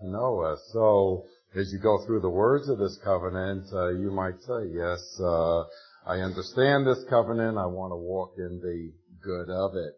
Noah. So as you go through the words of this covenant, you might say, yes, I understand this covenant. I want to walk in the good of it.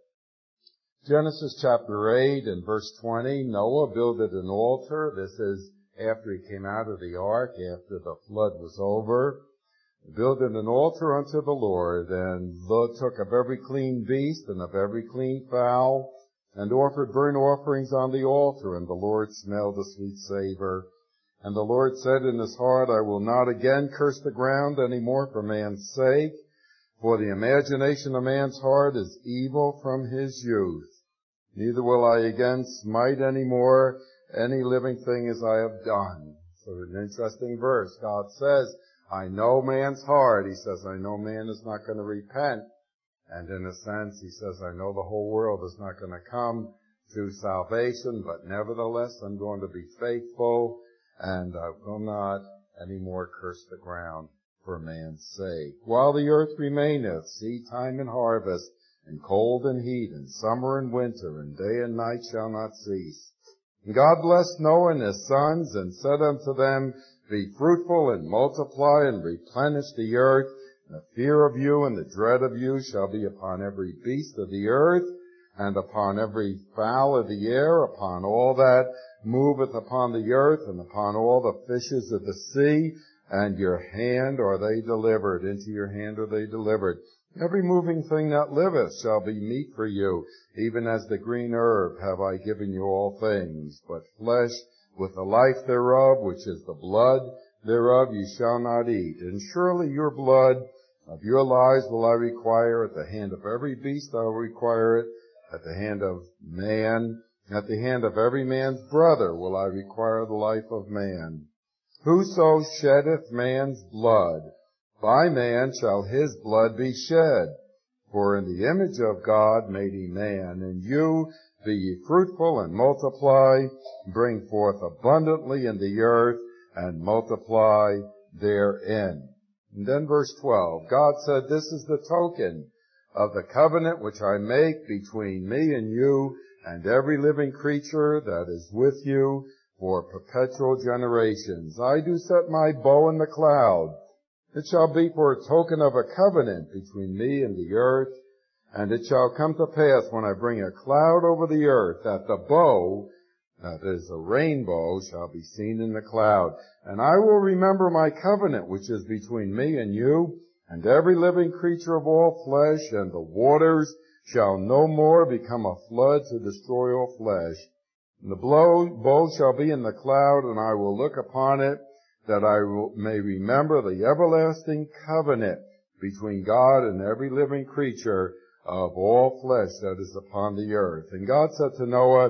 Genesis chapter 8 and verse 20, Noah builded an altar. This is after he came out of the ark, after the flood was over. Builded an altar unto the Lord, and took of every clean beast and of every clean fowl, and offered burnt offerings on the altar, and the Lord smelled a sweet savor. And the Lord said in his heart, I will not again curse the ground any more for man's sake, for the imagination of man's heart is evil from his youth. Neither will I again smite any more any living thing as I have done. So an interesting verse. God says, I know man's heart. He says, I know man is not going to repent. And in a sense, he says, I know the whole world is not going to come to salvation, but nevertheless, I'm going to be faithful, and I will not any more curse the ground for man's sake. While the earth remaineth, seed time and harvest, and cold and heat, and summer and winter, and day and night shall not cease. And God blessed Noah and his sons, and said unto them, Be fruitful, and multiply, and replenish the earth. And the fear of you and the dread of you shall be upon every beast of the earth, and upon every fowl of the air, upon all that moveth upon the earth, and upon all the fishes of the sea. And your hand are they delivered, into your hand are they delivered. Every moving thing that liveth shall be meat for you, even as the green herb have I given you all things. But flesh with the life thereof, which is the blood thereof, you shall not eat. And surely your blood of your lives will I require. At the hand of every beast I will require it. At the hand of man, at the hand of every man's brother will I require the life of man. Whoso sheddeth man's blood, by man shall his blood be shed. For in the image of God made he man. And you, be ye fruitful and multiply, bring forth abundantly in the earth, and multiply therein. And then verse 12, God said, This is the token of the covenant which I make between me and you, and every living creature that is with you for perpetual generations. I do set my bow in the cloud. It shall be for a token of a covenant between me and the earth. And it shall come to pass when I bring a cloud over the earth that the bow, that is a rainbow, shall be seen in the cloud. And I will remember my covenant which is between me and you, and every living creature of all flesh, and the waters shall no more become a flood to destroy all flesh. And the bow shall be in the cloud, and I will look upon it, that I may remember the everlasting covenant between God and every living creature of all flesh that is upon the earth. And God said to Noah,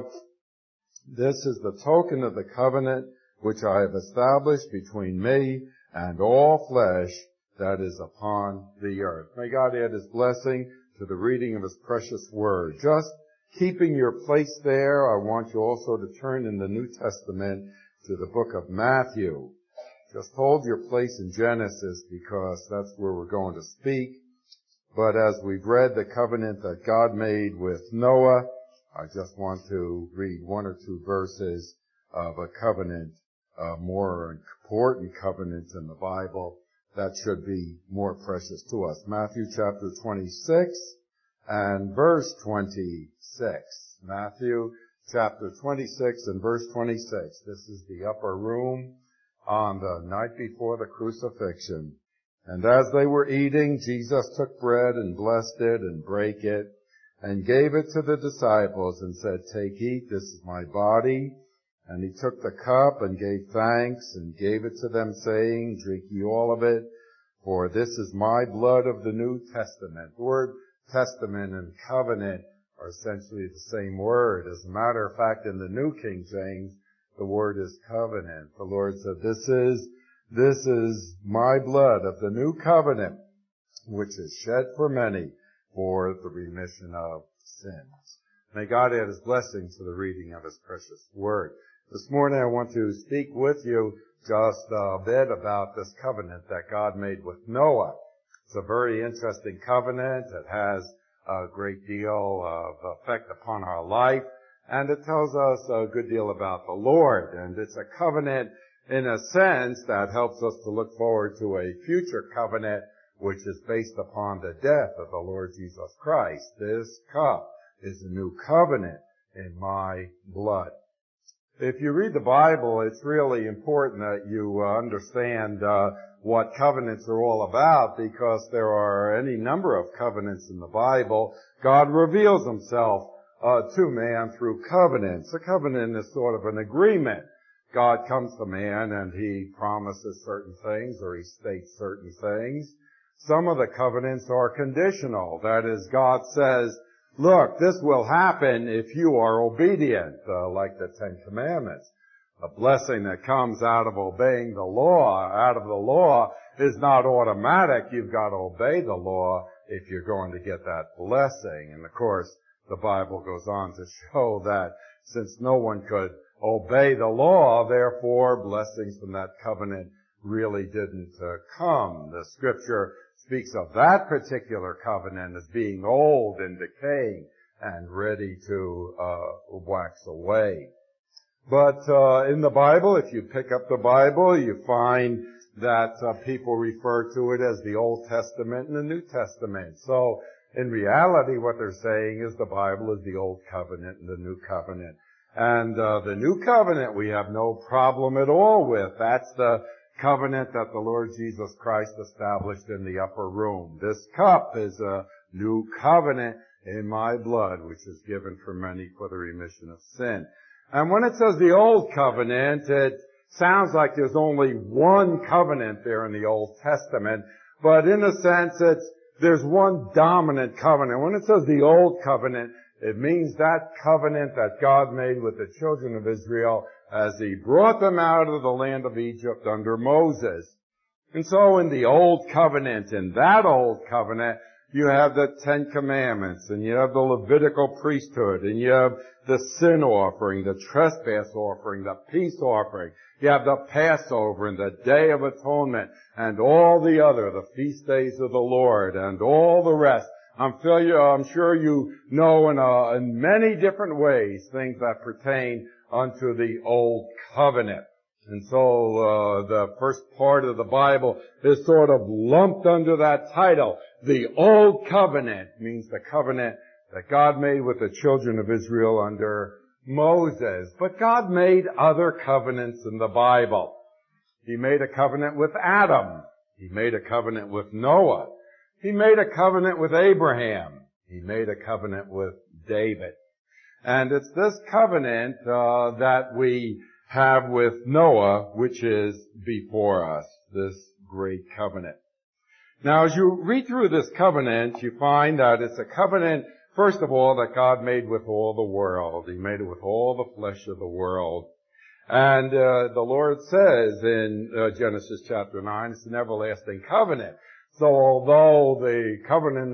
This is the token of the covenant which I have established between me and all flesh that is upon the earth. May God add his blessing to the reading of his precious word. Just keeping your place there, I want you also to turn in the New Testament to the book of Matthew. Just hold your place in Genesis because that's where we're going to speak. But as we've read the covenant that God made with Noah, I just want to read one or two verses of a covenant, a more important covenant in the Bible that should be more precious to us. Matthew chapter 26 and verse 26. Matthew chapter 26 and verse 26. This is the upper room on the night before the crucifixion. And as they were eating, Jesus took bread and blessed it and brake it and gave it to the disciples and said, Take, eat, this is my body. And he took the cup and gave thanks and gave it to them, saying, Drink ye all of it, for this is my blood of the New Testament. The word testament and covenant are essentially the same word. As a matter of fact, in the New King James, the word is covenant. The Lord said, This is my blood of the new covenant, which is shed for many for the remission of sins. May God add his blessing to the reading of his precious word. This morning I want to speak with you just a bit about this covenant that God made with Noah. It's a very interesting covenant. It has a great deal of effect upon our life. And it tells us a good deal about the Lord. And it's a covenant in a sense that helps us to look forward to a future covenant which is based upon the death of the Lord Jesus Christ. This cup is a new covenant in my blood. If you read the Bible, it's really important that you understand what covenants are all about, because there are any number of covenants in the Bible. God reveals himself to man through covenants. A covenant is sort of an agreement. God comes to man and he promises certain things, or he states certain things. Some of the covenants are conditional. That is, God says, look, this will happen if you are obedient, like the Ten Commandments. A blessing that comes out of obeying the law, out of the law, is not automatic. You've got to obey the law if you're going to get that blessing. And of course, the Bible goes on to show that since no one could obey the law, therefore blessings from that covenant really didn't come. The Scripture speaks of that particular covenant as being old and decaying and ready to wax away. But in the Bible, if you pick up the Bible, you find that people refer to it as the Old Testament and the New Testament. So in reality, what they're saying is the Bible is the Old Covenant and the New Covenant. And the New Covenant we have no problem at all with. That's the covenant that the Lord Jesus Christ established in the upper room. This cup is a new covenant in my blood, which is given for many for the remission of sin. And when it says the Old Covenant, it sounds like there's only one covenant there in the Old Testament, but in a sense there's one dominant covenant. When it says the Old Covenant, it means that covenant that God made with the children of Israel as he brought them out of the land of Egypt under Moses. And so in the Old Covenant, in that Old Covenant, you have the Ten Commandments, and you have the Levitical priesthood, and you have the sin offering, the trespass offering, the peace offering. You have the Passover and the Day of Atonement, and all the other, the feast days of the Lord, and all the rest. I'm sure you know in many different ways things that pertain unto the Old Covenant. And so the first part of the Bible is sort of lumped under that title. The Old Covenant means the covenant that God made with the children of Israel under Moses. But God made other covenants in the Bible. He made a covenant with Adam. He made a covenant with Noah. He made a covenant with Abraham. He made a covenant with David. And it's this covenant that we have with Noah, which is before us, this great covenant. Now, as you read through this covenant, you find that it's a covenant, first of all, that God made with all the world. He made it with all the flesh of the world. And the Lord says in Genesis chapter 9, it's an everlasting covenant. So although the covenant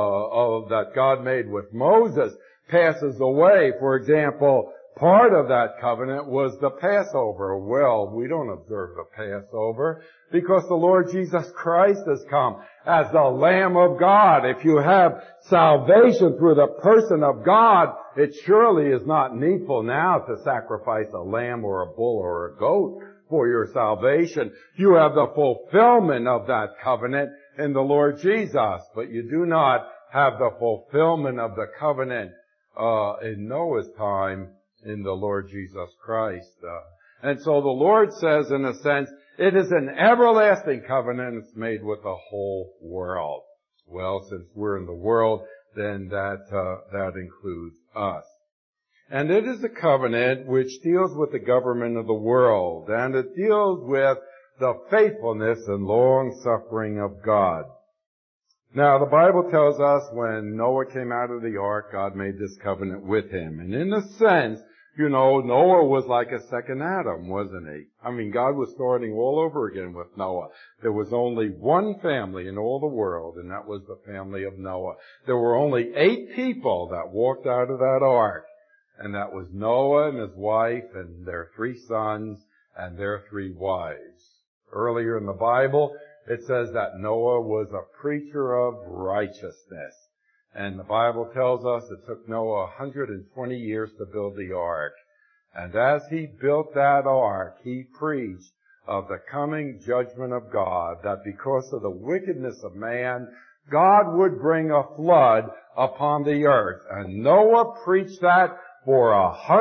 that God made with Moses passes away, for example, part of that covenant was the Passover. Well, we don't observe the Passover because the Lord Jesus Christ has come as the Lamb of God. If you have salvation through the person of God, it surely is not needful now to sacrifice a lamb or a bull or a goat for your salvation. You have the fulfillment of that covenant in the Lord Jesus, but you do not have the fulfillment of the covenant in Noah's time in the Lord Jesus Christ. And so the Lord says, in a sense, it is an everlasting covenant. It's made with the whole world. Well, since we're in the world, then that includes us. And it is a covenant which deals with the government of the world, and it deals with the faithfulness and long-suffering of God. Now, the Bible tells us when Noah came out of the ark, God made this covenant with him. And in a sense, Noah was like a second Adam, wasn't he? I mean, God was starting all over again with Noah. There was only one family in all the world, and that was the family of Noah. There were only 8 people that walked out of that ark, and that was Noah and his wife and their 3 sons and their 3 wives. Earlier in the Bible, it says that Noah was a preacher of righteousness. And the Bible tells us it took Noah 120 years to build the ark. And as he built that ark, he preached of the coming judgment of God, that because of the wickedness of man, God would bring a flood upon the earth. And Noah preached that for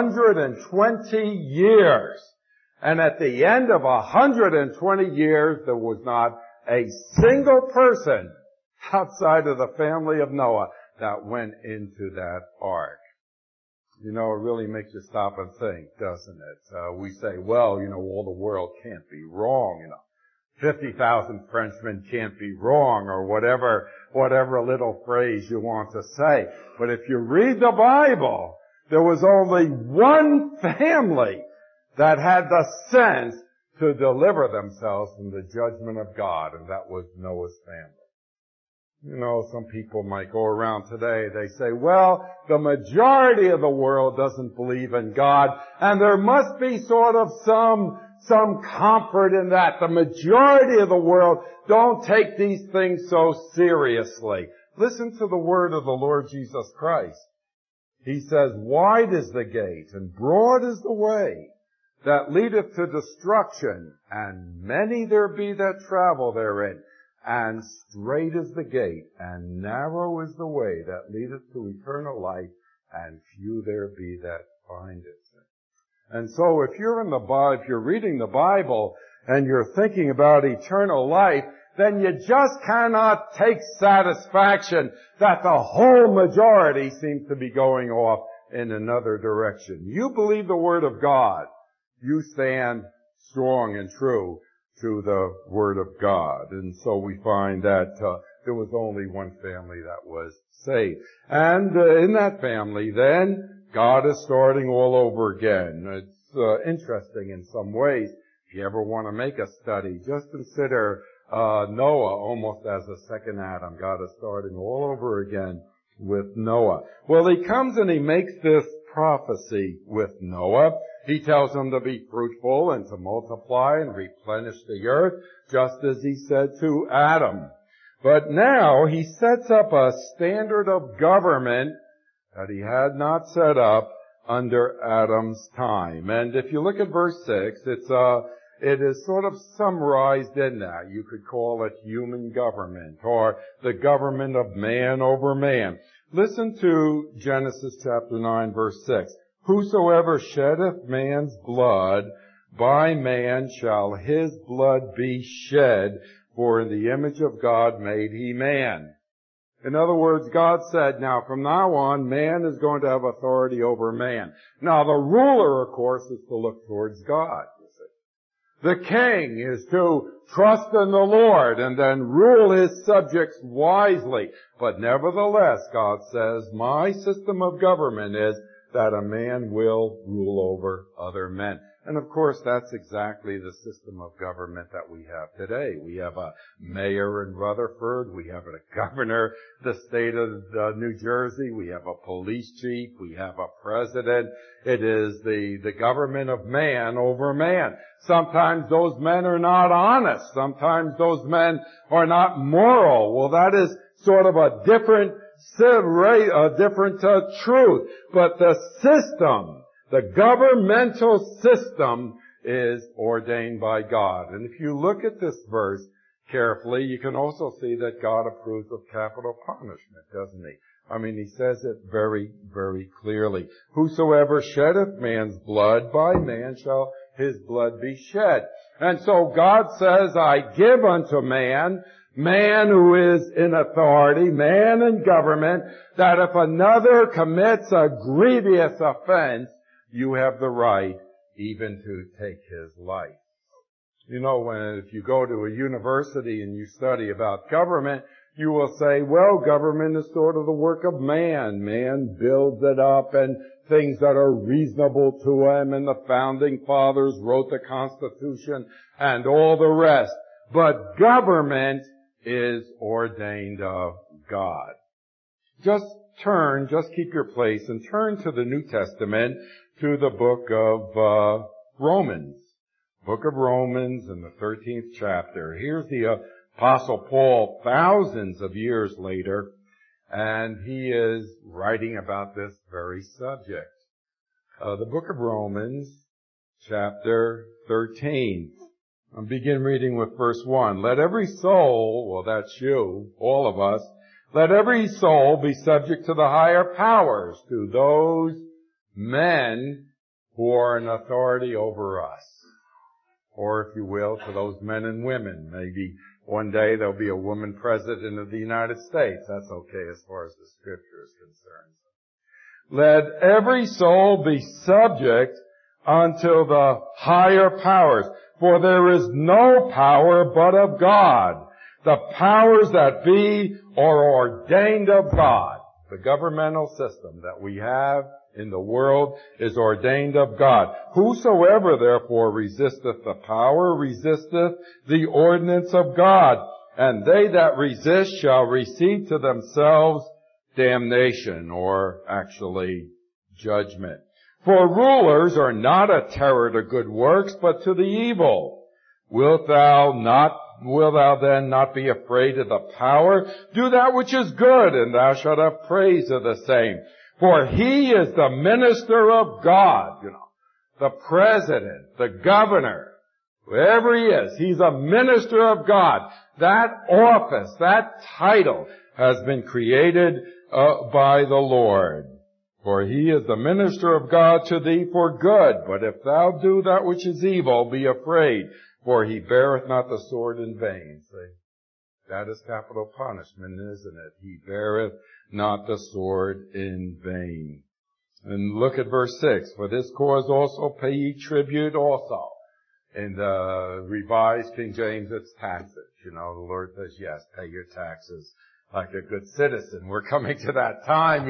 120 years. And at the end of 120 years, there was not a single person outside of the family of Noah that went into that ark. You know, it really makes you stop and think, doesn't it? We say, well, you know, all the world can't be wrong, you know. 50,000 Frenchmen can't be wrong, or whatever little phrase you want to say. But if you read the Bible, there was only one family that had the sense to deliver themselves from the judgment of God, and that was Noah's family. You know, some people might go around today, they say, well, the majority of the world doesn't believe in God, and there must be sort of some comfort in that. The majority of the world don't take these things so seriously. Listen to the word of the Lord Jesus Christ. He says, wide is the gate, and broad is the way that leadeth to destruction, and many there be that travel therein. And straight is the gate, and narrow is the way that leadeth to eternal life, and few there be that find it. And so if you're in the Bible, if you're reading the Bible, and you're thinking about eternal life, then you just cannot take satisfaction that the whole majority seems to be going off in another direction. You believe the Word of God. You stand strong and true to the Word of God. And so we find that there was only one family that was saved. And in that family, then, God is starting all over again. It's interesting in some ways. If you ever want to make a study, just consider Noah almost as a second Adam. God is starting all over again with Noah. Well, he comes and he makes this prophecy with Noah. He tells him to be fruitful and to multiply and replenish the earth, just as he said to Adam. But now he sets up a standard of government that he had not set up under Adam's time. And if you look at verse 6, it is sort of summarized in that. You could call it human government, or the government of man over man. Listen to Genesis chapter 9, verse 6. Whosoever sheddeth man's blood, by man shall his blood be shed, for in the image of God made he man. In other words, God said, now from now on, man is going to have authority over man. Now the ruler, of course, is to look towards God. The king is to trust in the Lord and then rule his subjects wisely. But nevertheless, God says, my system of government is that a man will rule over other men. And of course, that's exactly the system of government that we have today. We have a mayor in Rutherford. We have a governor, the state of New Jersey. We have a police chief. We have a president. It is the government of man over man. Sometimes those men are not honest. Sometimes those men are not moral. Well, that is sort of a different truth. But the system, the governmental system, is ordained by God. And if you look at this verse carefully, you can also see that God approves of capital punishment, doesn't he? I mean, he says it very, very clearly. Whosoever sheddeth man's blood, by man shall his blood be shed. And so God says, I give unto man who is in authority, man in government, that if another commits a grievous offense, you have the right even to take his life. You know, if you go to a university and you study about government, you will say, well, government is sort of the work of man. Man builds it up and things that are reasonable to him, and the founding fathers wrote the Constitution and all the rest. But government is ordained of God. Just keep your place and turn to the New Testament, to the book of Romans. Book of Romans in the 13th chapter. Here's the Apostle Paul thousands of years later, And he is writing about this very subject. The book of Romans, chapter 13. I'll begin reading with verse 1. Let every soul, well that's you, all of us, let every soul be subject to the higher powers, to those men who are in authority over us. Or, if you will, to those men and women. Maybe one day there'll be a woman president of the United States. That's okay as far as the Scripture is concerned. Let every soul be subject unto the higher powers. For there is no power but of God. The powers that be are ordained of God. The governmental system that we have in the world is ordained of God. Whosoever therefore resisteth the power resisteth the ordinance of God. And they that resist shall receive to themselves damnation, or actually judgment. For rulers are not a terror to good works, but to the evil. Wilt thou then not be afraid of the power? Do that which is good, and thou shalt have praise of the same. For he is the minister of God, the president, the governor, whoever he is, he's a minister of God. That office, that title has been created by the Lord. For he is the minister of God to thee for good. But if thou do that which is evil, be afraid, for he beareth not the sword in vain. See, that is capital punishment, isn't it? He beareth not the sword in vain. And look at verse 6. For this cause also pay ye tribute also. In the Revised King James, it's taxes. The Lord says, yes, pay your taxes like a good citizen. We're coming to that time,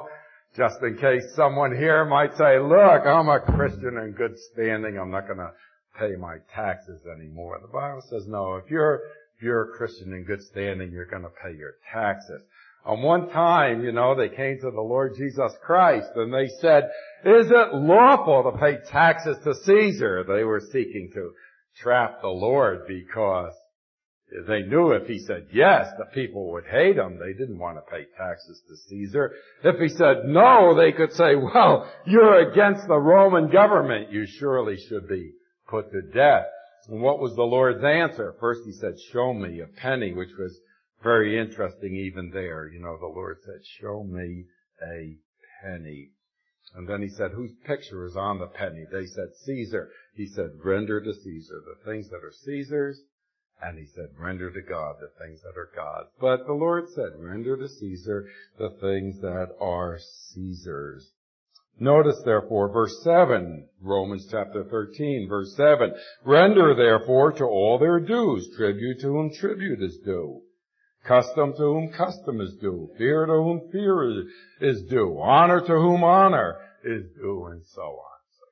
just in case someone here might say, look, I'm a Christian in good standing. I'm not going to pay my taxes anymore. The Bible says, no, if you're a Christian in good standing, you're going to pay your taxes. On one time, they came to the Lord Jesus Christ and they said, is it lawful to pay taxes to Caesar? They were seeking to trap the Lord because they knew if he said yes, the people would hate him. They didn't want to pay taxes to Caesar. If he said no, they could say, well, you're against the Roman government. You surely should be put to death. And what was the Lord's answer? First he said, show me a penny, which was very interesting even there. The Lord said, show me a penny. And then he said, whose picture is on the penny? They said, Caesar. He said, render to Caesar the things that are Caesar's. And he said, render to God the things that are God's. But the Lord said, render to Caesar the things that are Caesar's. Notice, therefore, verse 7, Romans chapter 13, verse 7. Render, therefore, to all their dues, tribute to whom tribute is due, custom to whom custom is due, fear to whom fear is due, honor to whom honor is due, and so on.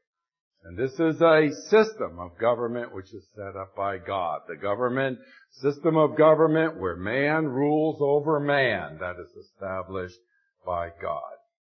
And this is a system of government which is set up by God. The system of government where man rules over man, that is established by God.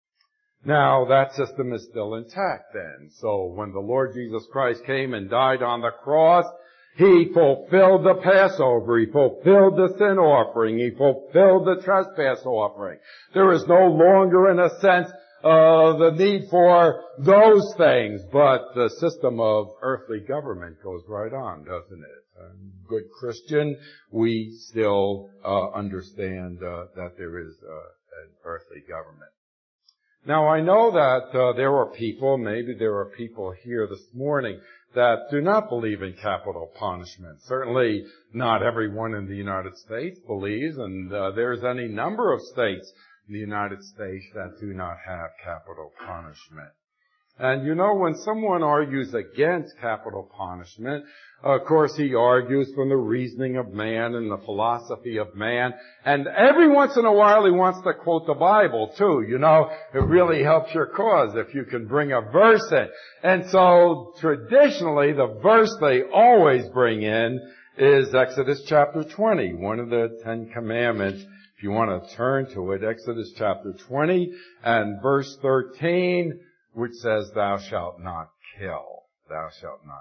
Now, that system is still intact then. So when the Lord Jesus Christ came and died on the cross, He fulfilled the Passover. He fulfilled the sin offering. He fulfilled the trespass offering. There is no longer, in a sense, the need for those things, but the system of earthly government goes right on, doesn't it? Good Christian, we still understand that there is an earthly government. Now, I know that there are people, maybe there are people here this morning, that do not believe in capital punishment. Certainly not everyone in the United States believes, and there's any number of states in the United States that do not have capital punishment. And when someone argues against capital punishment, of course he argues from the reasoning of man and the philosophy of man. And every once in a while he wants to quote the Bible too. It really helps your cause if you can bring a verse in. And so traditionally the verse they always bring in is Exodus chapter 20, one of the 10 Commandments. If you want to turn to it, Exodus chapter 20 and verse 13, which says, thou shalt not kill. Thou shalt not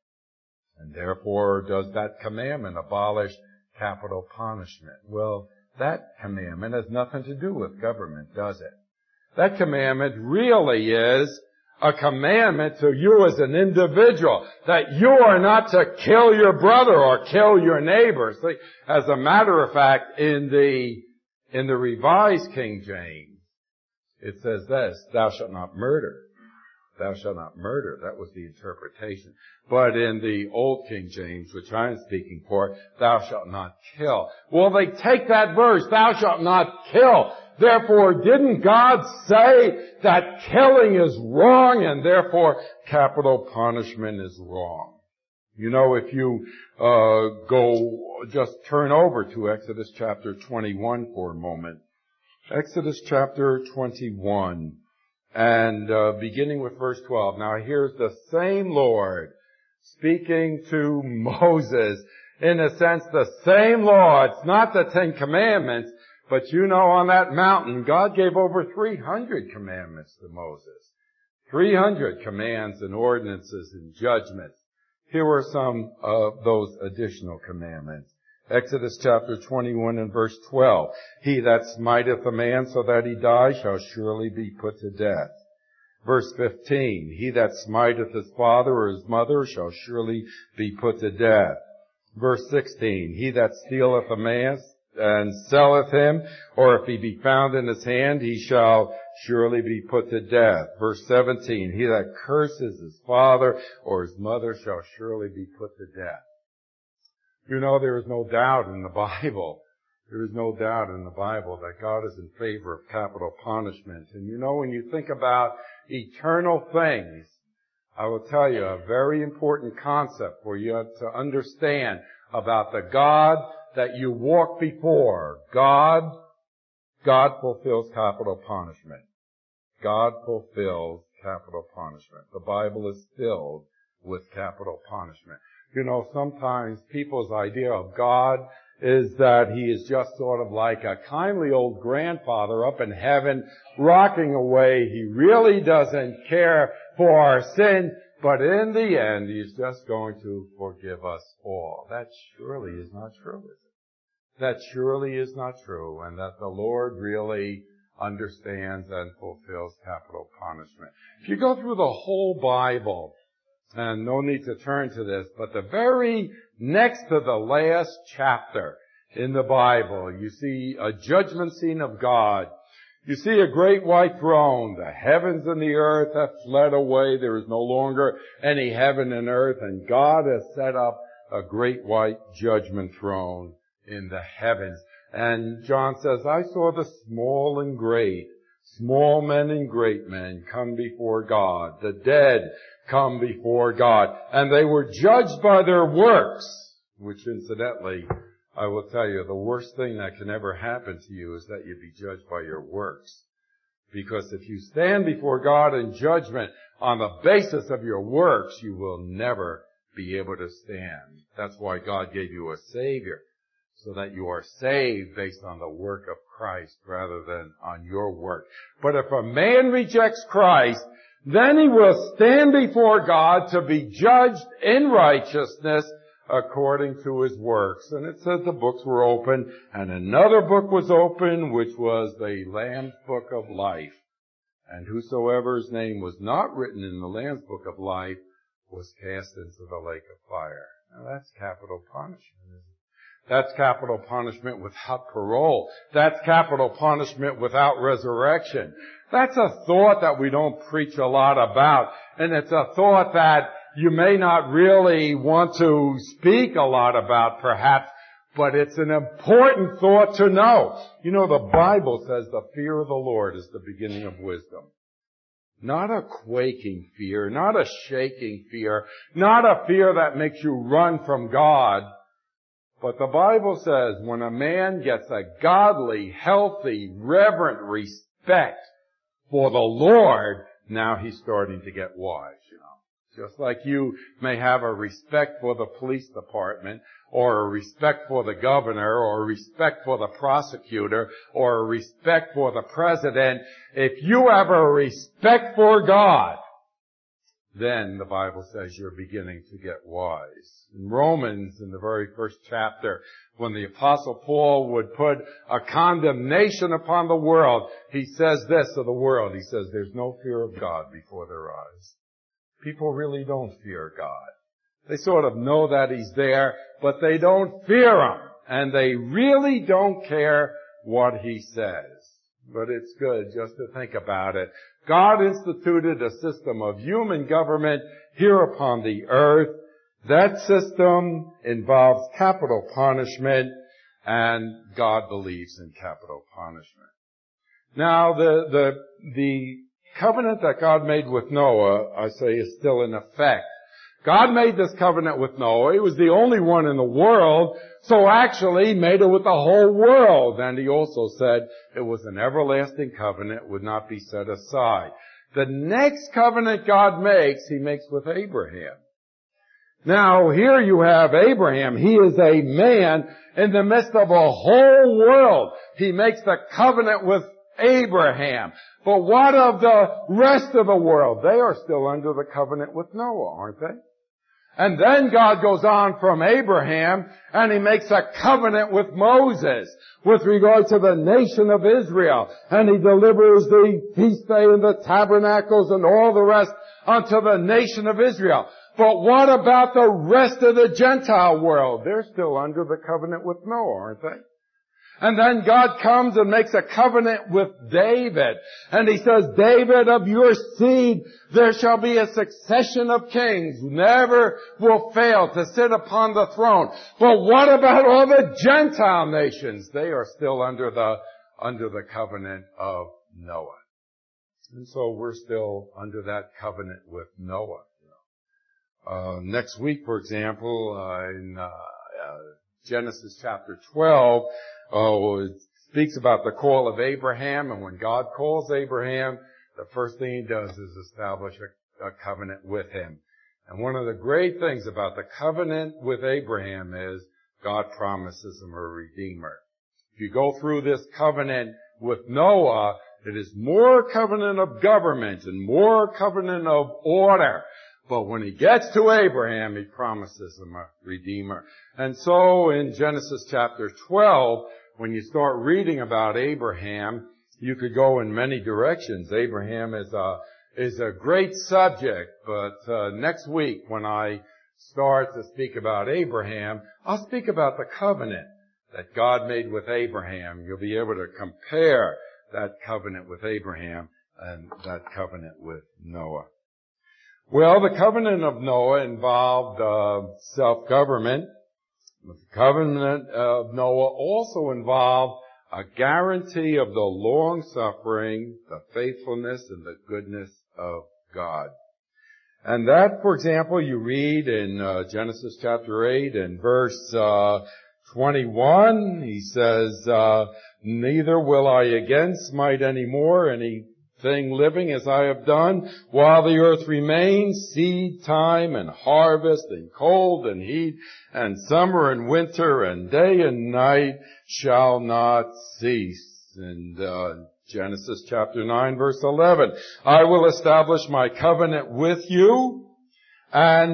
kill. And therefore, does that commandment abolish capital punishment? Well, That commandment has nothing to do with government, does it? That commandment really is a commandment to you as an individual, that you are not to kill your brother or kill your neighbor. See, as a matter of fact, in the Revised King James, it says this, thou shalt not murder. Thou shalt not murder. That was the interpretation. But in the Old King James, which I am speaking for, thou shalt not kill. Well, they take that verse, thou shalt not kill. Therefore, didn't God say that killing is wrong and therefore capital punishment is wrong? You know, if you just turn over to Exodus chapter 21 for a moment. Exodus chapter 21. And beginning with verse 12. Now here's the same Lord speaking to Moses. In a sense, the same law. It's not the 10 Commandments, but you know on that mountain, God gave over 300 commandments to Moses. 300 commands and ordinances and judgments. Here are some of those additional commandments. Exodus chapter 21 and verse 12. He that smiteth a man so that he die shall surely be put to death. Verse 15. He that smiteth his father or his mother shall surely be put to death. Verse 16. He that stealeth a man and selleth him, or if he be found in his hand, he shall surely be put to death. Verse 17. He that curses his father or his mother shall surely be put to death. You know, there is no doubt in the Bible. There is no doubt in the Bible that God is in favor of capital punishment. And you know, when you think about eternal things, I will tell you a very important concept for you to understand about the God that you walk before. God fulfills capital punishment. God fulfills capital punishment. The Bible is filled with capital punishment. You know, sometimes people's idea of God is that He is just sort of like a kindly old grandfather up in heaven rocking away. He really doesn't care for our sin, but in the end, He's just going to forgive us all. That surely is not true, is it? That surely is not true, and that the Lord really understands and fulfills capital punishment. If you go through the whole Bible, and no need to turn to this, but the very next to the last chapter in the Bible, you see a judgment scene of God. You see a great white throne. The heavens and the earth have fled away. There is no longer any heaven and earth, and God has set up a great white judgment throne in the heavens. And John says, I saw the small and great, small men and great men come before God. The dead come before God. And they were judged by their works, which incidentally, I will tell you, the worst thing that can ever happen to you is that you be judged by your works. Because if you stand before God in judgment on the basis of your works, you will never be able to stand. That's why God gave you a Savior, so that you are saved based on the work of Christ rather than on your work. But if a man rejects Christ, then he will stand before God to be judged in righteousness according to his works. And it says the books were open, and another book was open, which was the Lamb's Book of Life. And whosoever's name was not written in the Lamb's Book of Life was cast into the lake of fire. Now that's capital punishment, isn't it? That's capital punishment without parole. That's capital punishment without resurrection. That's a thought that we don't preach a lot about. And it's a thought that you may not really want to speak a lot about, perhaps, but it's an important thought to know. You know, the Bible says the fear of the Lord is the beginning of wisdom. Not a quaking fear, not a shaking fear, not a fear that makes you run from God. But the Bible says when a man gets a godly, healthy, reverent respect for the Lord, now he's starting to get wise, you know. Just like you may have a respect for the police department, or a respect for the governor, or a respect for the prosecutor, or a respect for the president. If you have a respect for God, then the Bible says you're beginning to get wise. In Romans, in the very first chapter, when the Apostle Paul would put a condemnation upon the world, he says this of the world. He says, there's no fear of God before their eyes. People really don't fear God. They sort of know that He's there, but they don't fear Him. And they really don't care what He says. But it's good just to think about it. God instituted a system of human government here upon the earth. That system involves capital punishment, and God believes in capital punishment. Now, the covenant that God made with Noah, I say, is still in effect. God made this covenant with Noah. He was the only one in the world, so actually He made it with the whole world. And He also said it was an everlasting covenant, would not be set aside. The next covenant God makes, He makes with Abraham. Now, here you have Abraham. He is a man in the midst of a whole world. He makes the covenant with Abraham. But what of the rest of the world? They are still under the covenant with Noah, aren't they? And then God goes on from Abraham and He makes a covenant with Moses with regard to the nation of Israel. And He delivers the feast day and the tabernacles and all the rest unto the nation of Israel. But what about the rest of the Gentile world? They're still under the covenant with Noah, aren't they? And then God comes and makes a covenant with David. And He says, David, of your seed there shall be a succession of kings, never will fail to sit upon the throne. But what about all the Gentile nations? They are still under the covenant of Noah. And so we're still under that covenant with Noah. Next week, for example, in Genesis chapter 12, it speaks about the call of Abraham, and when God calls Abraham, the first thing He does is establish a covenant with him. And one of the great things about the covenant with Abraham is God promises him a redeemer. If you go through this covenant with Noah, it is more covenant of government and more covenant of order. But when He gets to Abraham, He promises him a redeemer. And so in Genesis chapter 12, when you start reading about Abraham, you could go in many directions. Abraham is a great subject, but next week when I start to speak about Abraham, I'll speak about the covenant that God made with Abraham. You'll be able to compare that covenant with Abraham and that covenant with Noah. Well, the covenant of Noah involved self-government. The covenant of Noah also involved a guarantee of the long-suffering, the faithfulness, and the goodness of God. And that, for example, you read in Genesis chapter 8 and verse 21. He says, neither will I again smite any more anything living as I have done, while the earth remains, seed time and harvest and cold and heat and summer and winter and day and night shall not cease. And Genesis chapter 9 verse 11, I will establish my covenant with you, and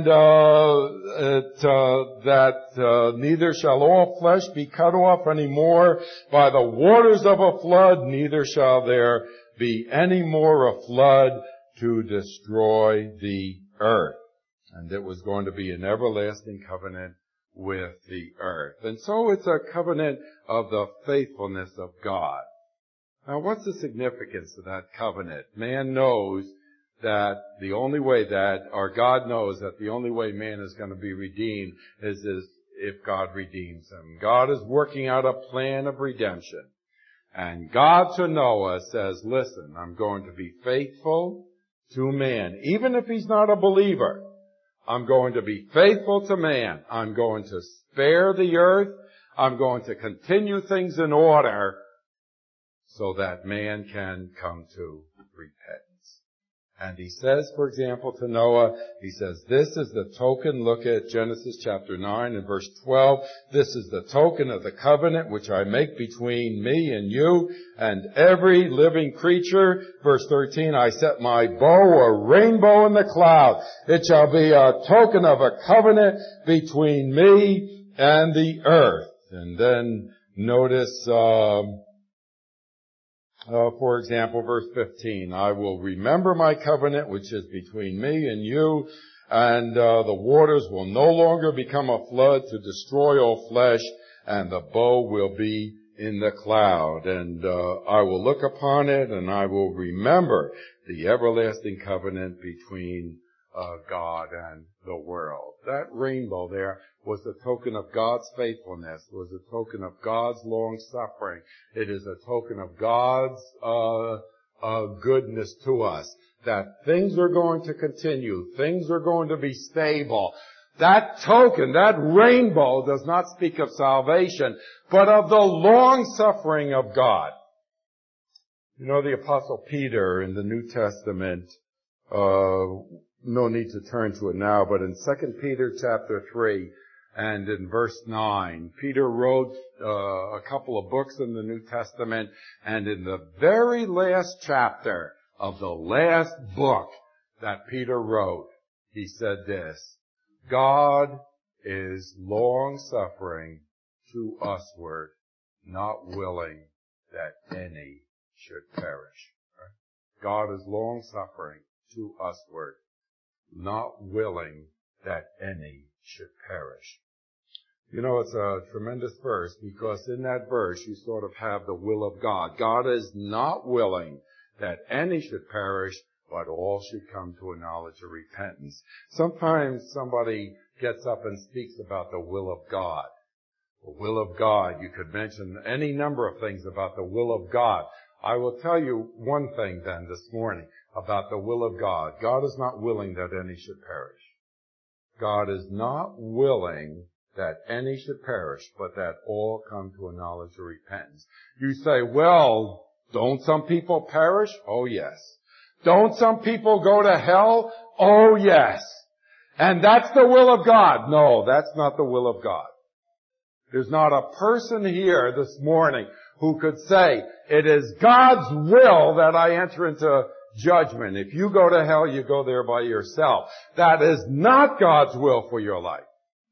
that neither shall all flesh be cut off any more by the waters of a flood, neither shall there be any more a flood to destroy the earth. And it was going to be an everlasting covenant with the earth. And so it's a covenant of the faithfulness of God. Now, what's the significance of that covenant? Man knows that the only way that, or God knows that the only way man is going to be redeemed is if God redeems him. God is working out a plan of redemption. And God to Noah says, listen, I'm going to be faithful to man. Even if he's not a believer, I'm going to be faithful to man. I'm going to spare the earth. I'm going to continue things in order so that man can come to repentance. And he says, for example, to Noah, he says, this is the token. Look at Genesis chapter 9 and verse 12. This is the token of the covenant which I make between me and you and every living creature. Verse 13, I set my bow, a rainbow in the cloud. It shall be a token of a covenant between me and the earth. And then notice, for example, verse 15, I will remember my covenant which is between me and you, and the waters will no longer become a flood to destroy all flesh, and the bow will be in the cloud. And I will look upon it, and I will remember the everlasting covenant between God and the world. That rainbow there was a token of God's faithfulness, was a token of God's long suffering. It is a token of God's goodness to us, that things are going to continue, things are going to be stable. That token, that rainbow does not speak of salvation, but of the long suffering of God. You know, the Apostle Peter in the New Testament, no need to turn to it now, but in 2 Peter chapter 3 and in verse 9, Peter wrote a couple of books in the New Testament, and in the very last chapter of the last book that Peter wrote, he said this, God is long-suffering to usward, not willing that any should perish. God is long-suffering to usward, not willing that any should perish. You know, it's a tremendous verse because in that verse you sort of have the will of God. God is not willing that any should perish, but all should come to a knowledge of repentance. Sometimes somebody gets up and speaks about the will of God. The will of God. You could mention any number of things about the will of God. I will tell you one thing then this morning about the will of God. God is not willing that any should perish. God is not willing that any should perish, but that all come to a knowledge of repentance. You say, well, don't some people perish? Oh, yes. Don't some people go to hell? Oh, yes. And that's the will of God. No, that's not the will of God. There's not a person here this morning who could say, it is God's will that I enter into judgment. If you go to hell, you go there by yourself. That is not God's will for your life.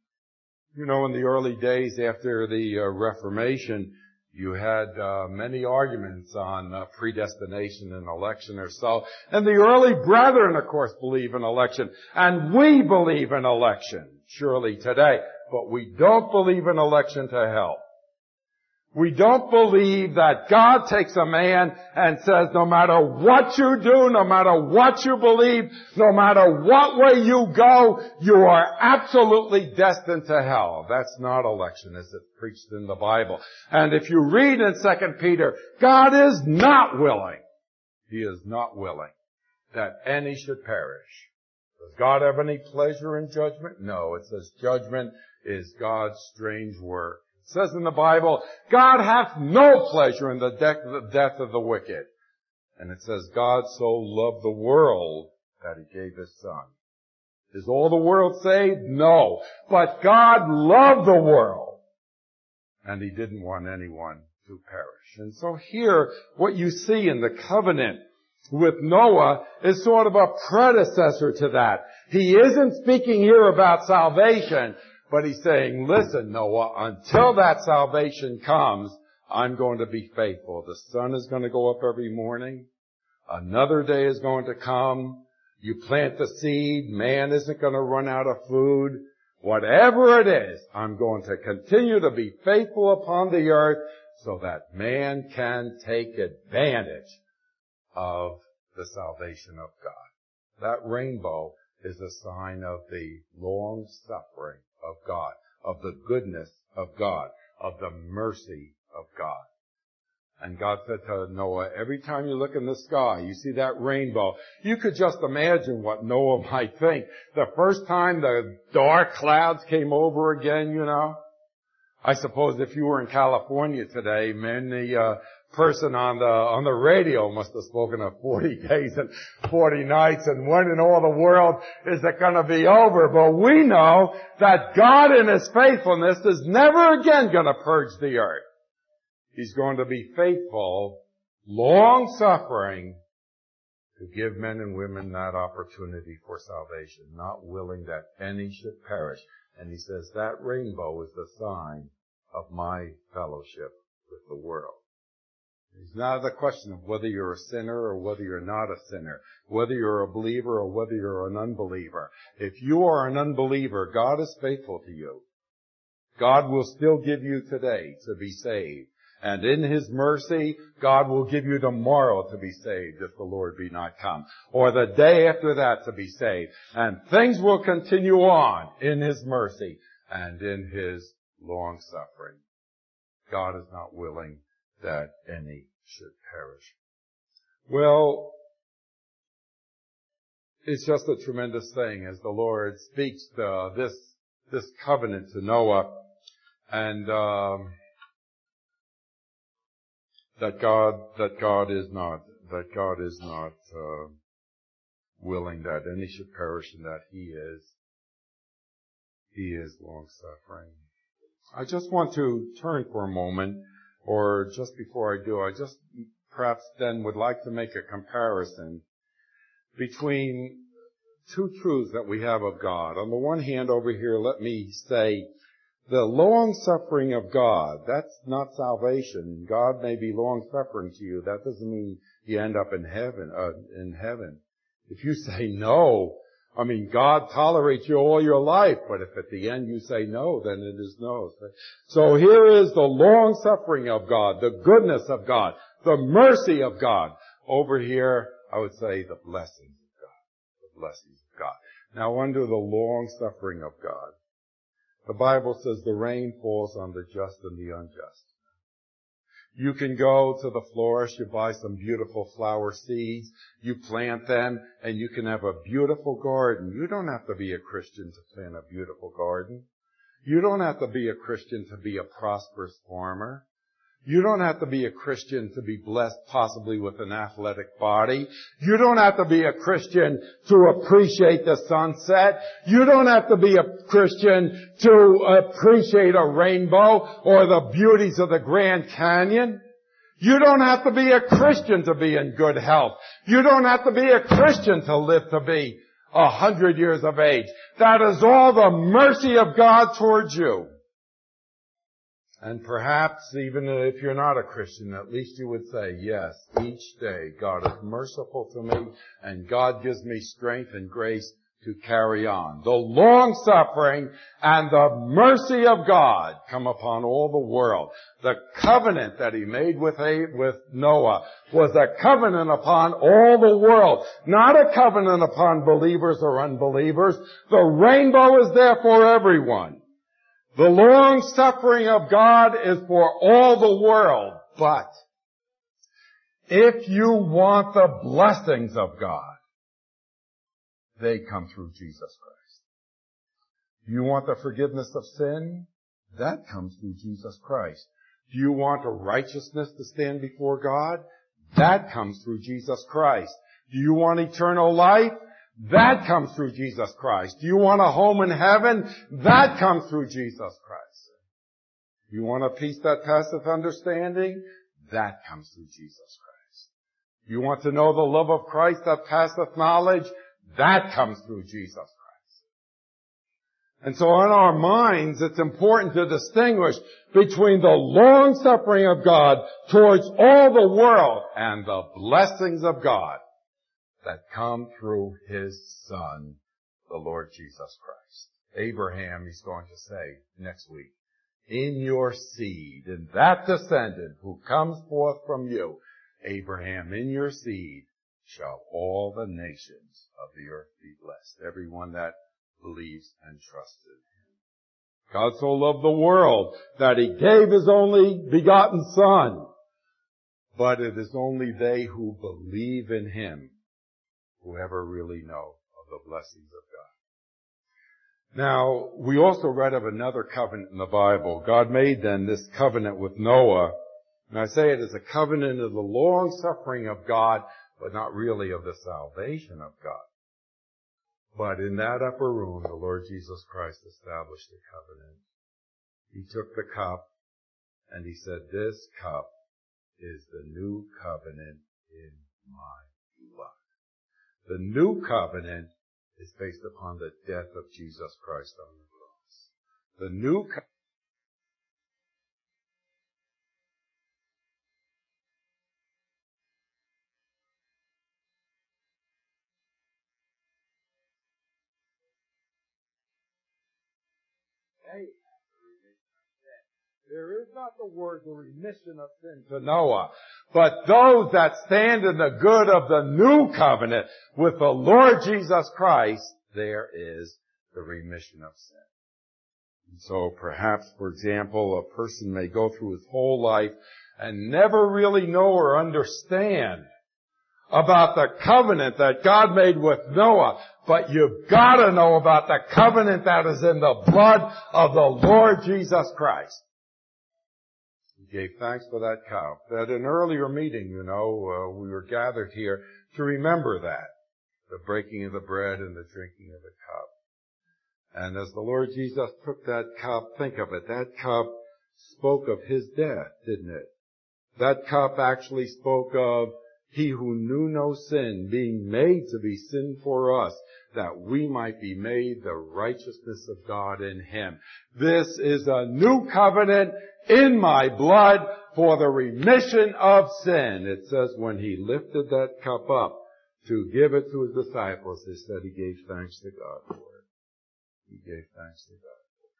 You know, in the early days after the Reformation, you had many arguments on predestination and election or so. And the early brethren, of course, believe in election. And we believe in election, surely today. But we don't believe in election to hell. We don't believe that God takes a man and says, no matter what you do, no matter what you believe, no matter what way you go, you are absolutely destined to hell. That's not election as it's preached in the Bible. And if you read in 2 Peter, God is not willing. He is not willing that any should perish. Does God have any pleasure in judgment? No. It says judgment is God's strange work. It says in the Bible, God hath no pleasure in the death of the wicked. And it says, God so loved the world that He gave His Son. Is all the world saved? No. But God loved the world. And He didn't want anyone to perish. And so here, what you see in the covenant with Noah is sort of a predecessor to that. He isn't speaking here about salvation, but he's saying, listen, Noah, until that salvation comes, I'm going to be faithful. The sun is going to go up every morning. Another day is going to come. You plant the seed. Man isn't going to run out of food. Whatever it is, I'm going to continue to be faithful upon the earth so that man can take advantage of the salvation of God. That rainbow is a sign of the long suffering of God, of the goodness of God, of the mercy of God. And God said to Noah, every time you look in the sky, you see that rainbow, you could just imagine what Noah might think. The first time the dark clouds came over again, you know. I suppose if you were in California today, many person on the radio must have spoken of 40 days and 40 nights, and when in all the world is it going to be over? But we know that God in His faithfulness is never again going to purge the earth. He's going to be faithful, long-suffering, to give men and women that opportunity for salvation, not willing that any should perish. And He says that rainbow is the sign of my fellowship with the world. It's not the question of whether you're a sinner or whether you're not a sinner, whether you're a believer or whether you're an unbeliever. If you are an unbeliever, God is faithful to you. God will still give you today to be saved. And in His mercy, God will give you tomorrow to be saved if the Lord be not come. Or the day after that to be saved. And things will continue on in His mercy and in His long suffering. God is not willing that any should perish. Well, it's just a tremendous thing as the Lord speaks this covenant to Noah, and that God is not willing that any should perish, and that He is long suffering. I just want to turn for a moment, or just before I do, I just perhaps then would like to make a comparison between two truths that we have of God. On the one hand, over here, let me say, the long-suffering of God, that's not salvation. God may be long-suffering to you. That doesn't mean you end up in heaven. If you say no, God tolerates you all your life, but if at the end you say no, then it is no. So here is the long-suffering of God, the goodness of God, the mercy of God. Over here, I would say the blessings of God, the blessings of God. Now, under the long-suffering of God, the Bible says the rain falls on the just and the unjust. You can go to the florist, you buy some beautiful flower seeds, you plant them, and you can have a beautiful garden. You don't have to be a Christian to plant a beautiful garden. You don't have to be a Christian to be a prosperous farmer. You don't have to be a Christian to be blessed possibly with an athletic body. You don't have to be a Christian to appreciate the sunset. You don't have to be a Christian to appreciate a rainbow or the beauties of the Grand Canyon. You don't have to be a Christian to be in good health. You don't have to be a Christian to live to be 100 years of age. That is all the mercy of God towards you. And perhaps even if you're not a Christian, at least you would say, yes, each day God is merciful to me and God gives me strength and grace to carry on. The long suffering and the mercy of God come upon all the world. The covenant that He made with Noah was a covenant upon all the world, not a covenant upon believers or unbelievers. The rainbow is there for everyone. The long suffering of God is for all the world, but if you want the blessings of God, they come through Jesus Christ. You want the forgiveness of sin? That comes through Jesus Christ. Do you want a righteousness to stand before God? That comes through Jesus Christ. Do you want eternal life? That comes through Jesus Christ. Do you want a home in heaven? That comes through Jesus Christ. You want a peace that passeth understanding? That comes through Jesus Christ. You want to know the love of Christ that passeth knowledge? That comes through Jesus Christ. And so in our minds, it's important to distinguish between the long suffering of God towards all the world and the blessings of God that come through His Son, the Lord Jesus Christ. Abraham, He's going to say next week, in your seed, in that descendant who comes forth from you, Abraham, in your seed shall all the nations of the earth be blessed. Everyone that believes and trusts in Him. God so loved the world that He gave His only begotten Son. But it is only they who believe in Him who ever really know of the blessings of God. Now, we also read of another covenant in the Bible. God made then this covenant with Noah And I say it as a covenant of the long suffering of God, but not really of the salvation of God. But in that upper room, the Lord Jesus Christ established a covenant. He took the cup and he said, "This cup is the new covenant in my blood." The new covenant is based upon the death of Jesus Christ on the cross. The new covenant. There is not the word, the remission of sin to Noah, but those that stand in the good of the new covenant with the Lord Jesus Christ, there is the remission of sin. And so perhaps, for example, a person may go through his whole life and never really know or understand about the covenant that God made with Noah, but you've got to know about the covenant that is in the blood of the Lord Jesus Christ. He gave thanks for that cup. At an earlier meeting, we were gathered here to remember that, the breaking of the bread and the drinking of the cup. And as the Lord Jesus took that cup, think of it, that cup spoke of His death, didn't it? That cup actually spoke of He who knew no sin being made to be sin for us, that we might be made the righteousness of God in Him. This is a new covenant in my blood for the remission of sin. It says when He lifted that cup up to give it to His disciples, it said He gave thanks to God for it. He gave thanks to God.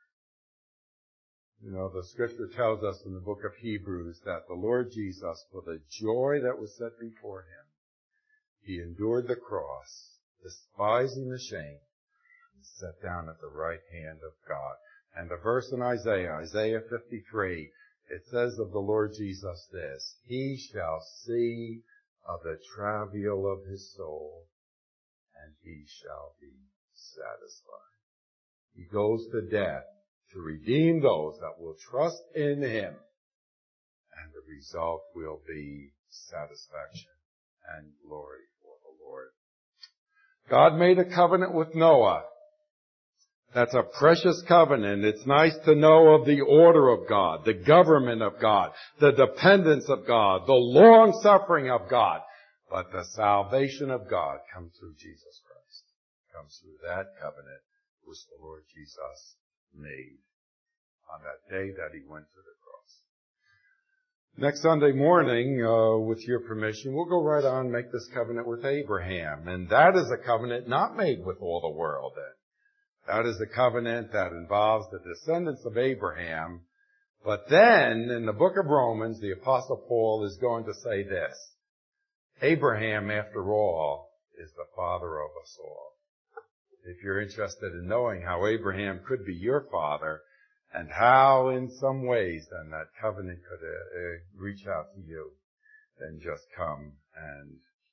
The scripture tells us in the book of Hebrews that the Lord Jesus, for the joy that was set before Him, He endured the cross, despising the shame, and sat down at the right hand of God. And the verse in Isaiah 53, it says of the Lord Jesus this, He shall see of the travail of His soul, and He shall be satisfied. He goes to death to redeem those that will trust in Him. And the result will be satisfaction and glory for the Lord. God made a covenant with Noah. That's a precious covenant. It's nice to know of the order of God, the government of God, the dependence of God, the long suffering of God. But the salvation of God comes through Jesus Christ. Comes through that covenant which the Lord Jesus made on that day that He went to the cross. Next Sunday morning, with your permission, we'll go right on and make this covenant with Abraham. And that is a covenant not made with all the world. That is a covenant that involves the descendants of Abraham. But then, in the book of Romans, the Apostle Paul is going to say this. Abraham, after all, is the father of us all. If you're interested in knowing how Abraham could be your father, and how in some ways then that covenant could reach out to you, then just come and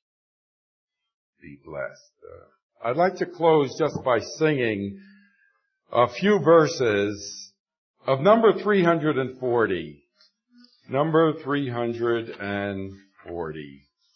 be blessed. I'd like to close just by singing a few verses of number 340. Number 340.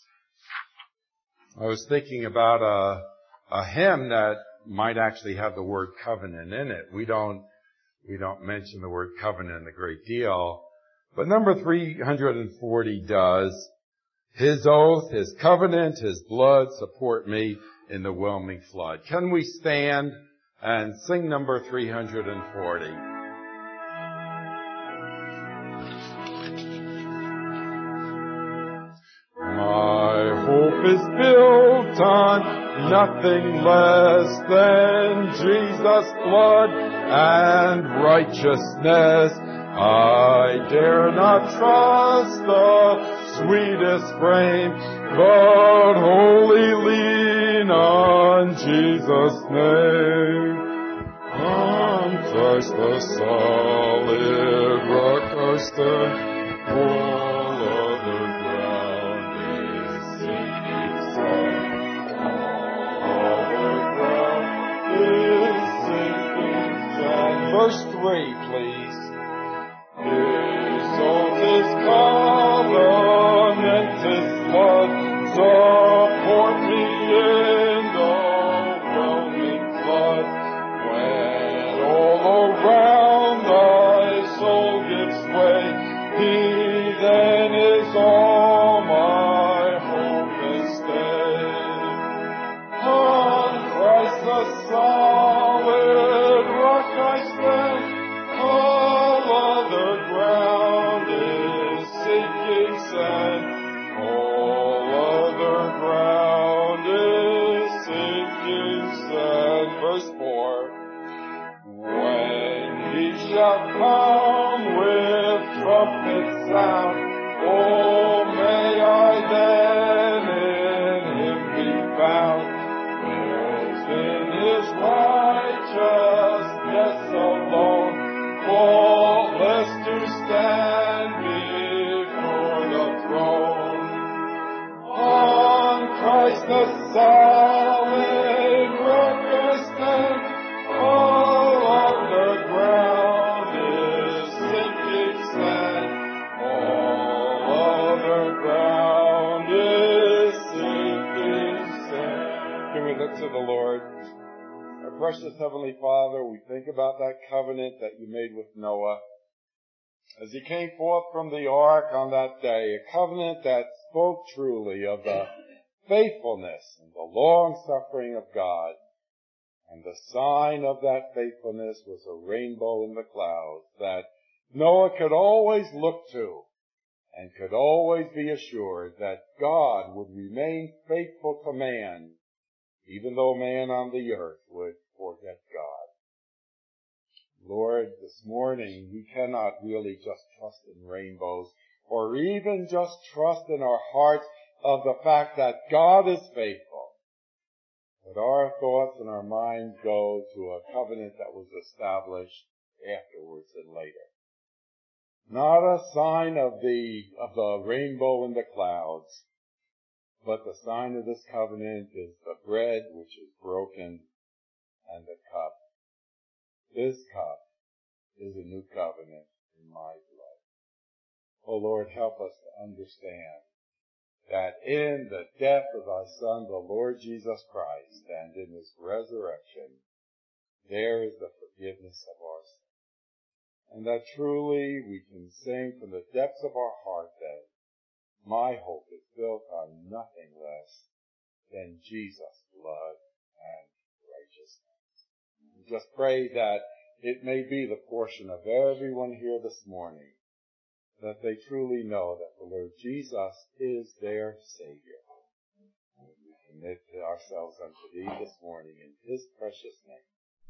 I was thinking about a hymn that might actually have the word covenant in it. We don't mention the word covenant a great deal, but number 340 does. His oath, His covenant, His blood support me in the whelming flood. Can we stand and sing number 340? My hope is built on nothing less than Jesus' blood and righteousness. I dare not trust the sweetest frame, but wholly lean on Jesus' name. On Christ the solid rock I stand, all other ground is sinking sand. All other ground is sinking sand. Verse 3, please. His oath is come. solid rock I stand. All other ground is sinking sand. All other ground is sinking sand. Verse 4. When he shall come with trumpet sound, oh, may I then in him be found. Rest in his righteousness alone, faultless to stand before the throne. On Christ the solid rock I stand. All other ground is sinking sand. All other ground is sinking sand. Can we look to the Lord? Our precious Heavenly Father, we think about that covenant that you made with Noah as he came forth from the ark on that day, a covenant that spoke truly of the faithfulness and the long-suffering of God. And the sign of that faithfulness was a rainbow in the clouds that Noah could always look to and could always be assured that God would remain faithful to man, even though man on the earth would forget God. Lord, this morning we cannot really just trust in rainbows or even just trust in our hearts of the fact that God is faithful. But our thoughts and our minds go to a covenant that was established afterwards and later. Not a sign of the rainbow in the clouds, but the sign of this covenant is the bread which is broken and the cup. This cup is a new covenant in my blood. Oh Lord, help us to understand that in the death of thy Son, the Lord Jesus Christ, and in his resurrection, there is the forgiveness of our sins. And that truly we can sing from the depths of our heart that my hope is built on nothing less than Jesus' blood and righteousness. We just pray that it may be the portion of everyone here this morning that they truly know that the Lord Jesus is their Savior. And we commit ourselves unto thee this morning in his precious name.